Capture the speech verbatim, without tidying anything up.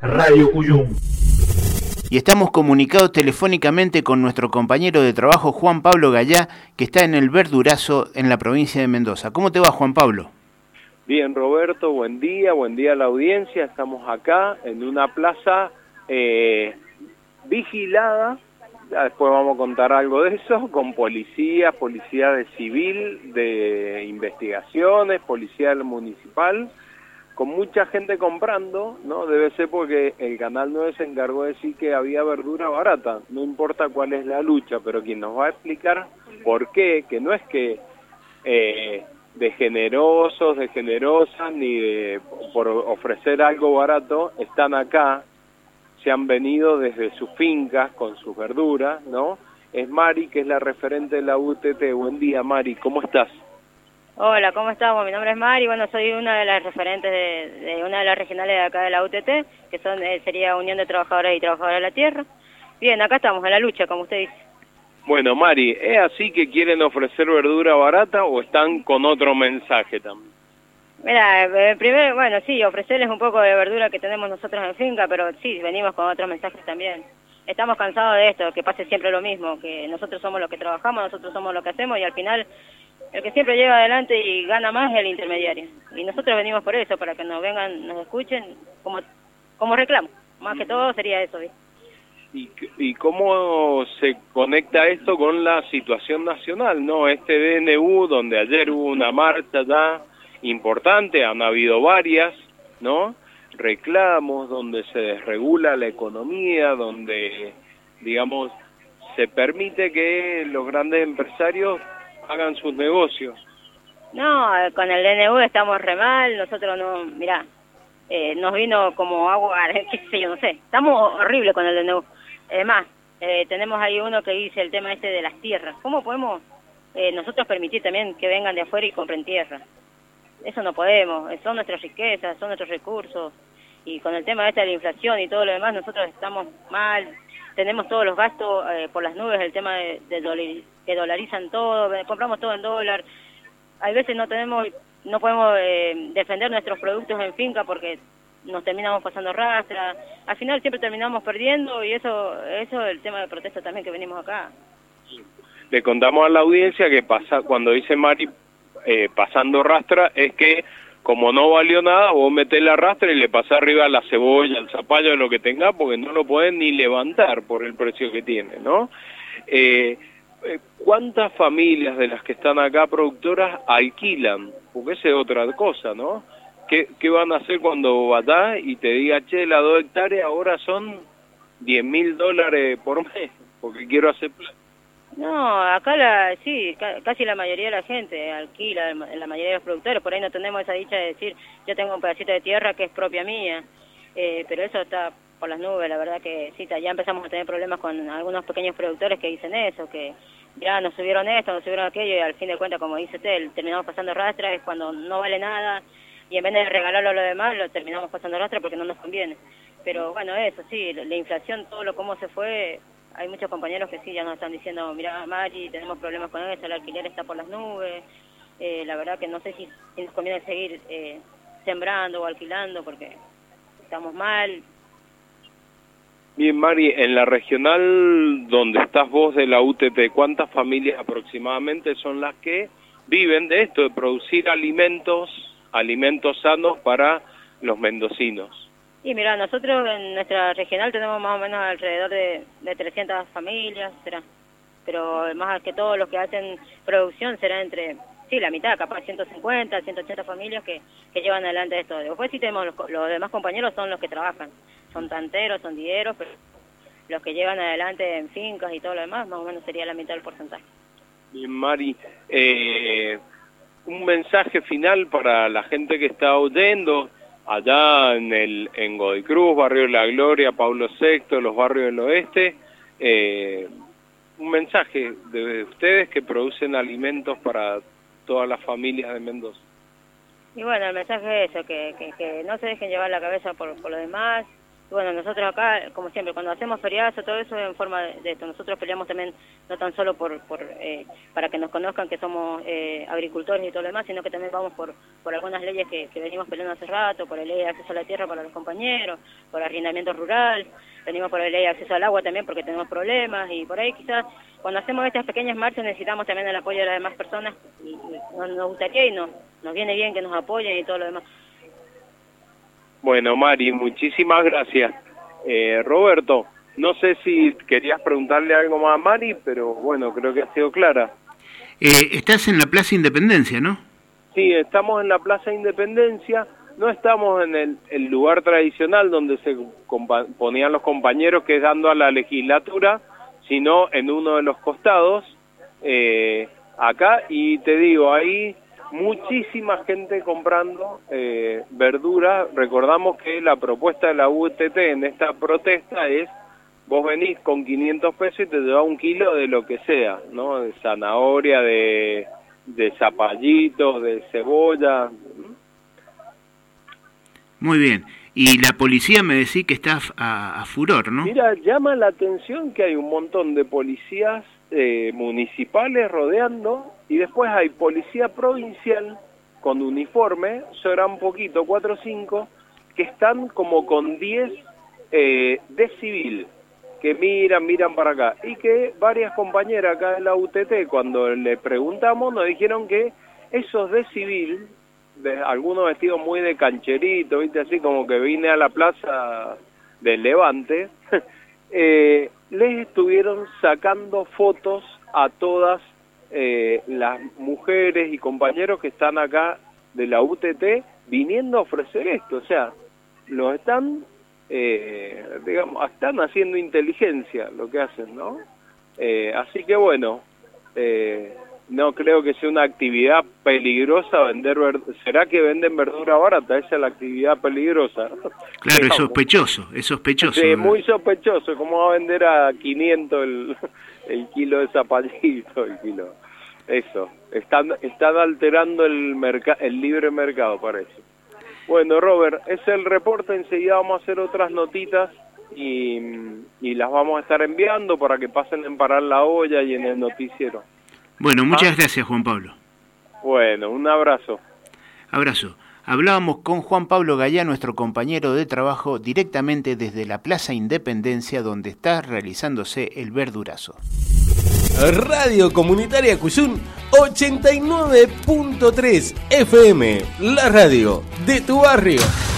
Radio Cuyum. Y estamos comunicados telefónicamente con nuestro compañero de trabajo Juan Pablo Gallá, que está en el Verdurazo en la provincia de Mendoza. ¿Cómo te va, Juan Pablo? Bien, Roberto, buen día, buen día a la audiencia. Estamos acá en una plaza eh, vigilada, después vamos a contar algo de eso, con policía, policía de civil, de investigaciones, policía municipal, con mucha gente comprando, ¿no? Debe ser porque el Canal nueve se encargó de decir que había verdura barata, no importa cuál es la lucha, pero quien nos va a explicar por qué, que no es que eh, de generosos, de generosas, ni de por ofrecer algo barato, están acá, se han venido desde sus fincas con sus verduras, ¿no? Es Mari, que es la referente de la U T T. Buen día, Mari, ¿cómo estás? Hola, ¿cómo estamos? Mi nombre es Mari, bueno, soy una de las referentes de, de una de las regionales de acá de la U T T, que son eh, sería Unión de Trabajadores y Trabajadoras de la Tierra. Bien, acá estamos en la lucha, como usted dice. Bueno, Mari, ¿es así que quieren ofrecer verdura barata o están con otro mensaje también? Mira, eh, primero, bueno, sí, ofrecerles un poco de verdura que tenemos nosotros en finca, pero sí, venimos con otros mensajes también. Estamos cansados de esto, que pase siempre lo mismo, que nosotros somos los que trabajamos, nosotros somos los que hacemos y al final el que siempre lleva adelante y gana más es el intermediario. Y nosotros venimos por eso, para que nos vengan, nos escuchen como como reclamo. Más que todo sería eso, ¿sí? ¿Y, ¿Y cómo se conecta esto con la situación nacional, no? Este D N U, donde ayer hubo una marcha ya importante, han habido varias, ¿no? Reclamos, donde se desregula la economía, donde, digamos, se permite que los grandes empresarios hagan sus negocios. No, con el D N U estamos re mal, nosotros no, mirá, eh, nos vino como agua, qué sé yo, no sé, estamos horribles con el D N U. Además, eh, tenemos ahí uno que dice el tema este de las tierras. ¿Cómo podemos eh, nosotros permitir también que vengan de afuera y compren tierra? Eso no podemos, son nuestras riquezas, son nuestros recursos, y con el tema este de la inflación y todo lo demás, nosotros estamos mal, tenemos todos los gastos eh, por las nubes, el tema de, de dolar, que dolarizan todo, compramos todo en dólar, hay veces no tenemos, no podemos eh, defender nuestros productos en finca porque nos terminamos pasando rastra, al final siempre terminamos perdiendo y eso, eso es el tema de protesta también que venimos acá. Le contamos a la audiencia que pasa cuando dice Mari eh, pasando rastra, es que como no valió nada, vos metés la rastra y le pasás arriba la cebolla, el zapallo, lo que tenga, porque no lo pueden ni levantar por el precio que tiene, ¿no? Eh, ¿Cuántas familias de las que están acá productoras alquilan? Porque esa es otra cosa, ¿no? ¿Qué, qué van a hacer cuando vayas y te diga, che, las dos hectáreas ahora son diez mil dólares por mes, porque quiero hacer plata? No, acá la, sí, ca casi la mayoría de la gente alquila, la mayoría de los productores, por ahí no tenemos esa dicha de decir, yo tengo un pedacito de tierra que es propia mía, eh, pero eso está por las nubes, la verdad que sí, ya empezamos a tener problemas con algunos pequeños productores que dicen eso, que ya nos subieron esto, nos subieron aquello, y al fin de cuentas, como dice usted, terminamos pasando rastra, es cuando no vale nada, y en vez de regalarlo a lo demás, lo terminamos pasando rastra porque no nos conviene. Pero bueno, eso sí, la, la inflación, todo lo cómo se fue, hay muchos compañeros que sí ya nos están diciendo, mira, Mari, tenemos problemas con eso, el alquiler está por las nubes, eh, la verdad que no sé si, si nos conviene seguir eh, sembrando o alquilando porque estamos mal. Bien, Mari, en la regional donde estás vos de la U T T, ¿cuántas familias aproximadamente son las que viven de esto, de producir alimentos, alimentos sanos para los mendocinos? Y mira, nosotros en nuestra regional tenemos más o menos alrededor de, de trescientas familias, será, pero más que todo los que hacen producción será entre, sí, la mitad, capaz ciento cincuenta, ciento ochenta familias que, que llevan adelante esto. Después sí tenemos, los, los demás compañeros son los que trabajan, son tanteros, son dieros, pero los que llevan adelante en fincas y todo lo demás, más o menos sería la mitad del porcentaje. Bien, Mari, eh, un mensaje final para la gente que está oyendo, allá en el en Godoy Cruz, Barrio de la Gloria, Pablo sexto, los barrios del oeste, eh, un mensaje de ustedes que producen alimentos para todas las familias de Mendoza. Y bueno, el mensaje es eso, que, que, que no se dejen llevar la cabeza por, por lo demás, bueno, nosotros acá, como siempre, cuando hacemos feriados, todo eso es en forma de, de esto. Nosotros peleamos también, no tan solo por, por eh, para que nos conozcan que somos eh, agricultores y todo lo demás, sino que también vamos por, por algunas leyes que, que venimos peleando hace rato, por la ley de acceso a la tierra para los compañeros, por arrendamiento rural, venimos por la ley de acceso al agua también porque tenemos problemas, y por ahí quizás cuando hacemos estas pequeñas marchas necesitamos también el apoyo de las demás personas, y, y nos, nos gustaría y nos, nos viene bien que nos apoyen y todo lo demás. Bueno, Mari, muchísimas gracias. Eh, Roberto, no sé si querías preguntarle algo más a Mari, pero bueno, creo que ha sido clara. Eh, estás en la Plaza Independencia, ¿no? Sí, estamos en la Plaza Independencia, no estamos en el, el lugar tradicional donde se ponían los compañeros, que es dando a la legislatura, sino en uno de los costados, eh, acá, y te digo, ahí muchísima gente comprando eh, verdura. Recordamos que la propuesta de la U T T en esta protesta es: vos venís con quinientos pesos y te llevas un kilo de lo que sea, ¿no? De zanahoria, de, de zapallitos, de cebolla. Muy bien. Y la policía me decís que está a, a furor, ¿no? Mira, llama la atención que hay un montón de policías eh, municipales rodeando, y después hay policía provincial con uniforme, serán poquito, cuatro o cinco, que están como con diez eh, de civil, que miran, miran para acá, y que varias compañeras acá de la U T T, cuando le preguntamos, nos dijeron que esos de civil, de, algunos vestidos muy de cancherito, viste, así como que vine a la plaza del Levante, eh, les estuvieron sacando fotos a todas eh, las mujeres y compañeros que están acá de la U T T viniendo a ofrecer esto. O sea, los están, eh, digamos, están haciendo inteligencia lo que hacen, ¿no? Eh, así que bueno, eh, no creo que sea una actividad peligrosa vender verdura. ¿Será que venden verdura barata? Esa es la actividad peligrosa. Claro, Digamos. Es sospechoso, es sospechoso. Sí, muy sospechoso. ¿Cómo va a vender a quinientos el, el kilo de zapallito? El kilo. Eso. Están, están alterando el, merc- el libre mercado, parece. Bueno, Robert, ese es el reporte. Enseguida vamos a hacer otras notitas y, y las vamos a estar enviando para que pasen en Parar la Olla y en el noticiero. Bueno, muchas ¿Ah? gracias, Juan Pablo. Bueno, un abrazo. Abrazo. Hablábamos con Juan Pablo Gallá, nuestro compañero de trabajo, directamente desde la Plaza Independencia, donde está realizándose el verdurazo. Radio Comunitaria Cuyún ochenta y nueve punto tres F M, la radio de tu barrio.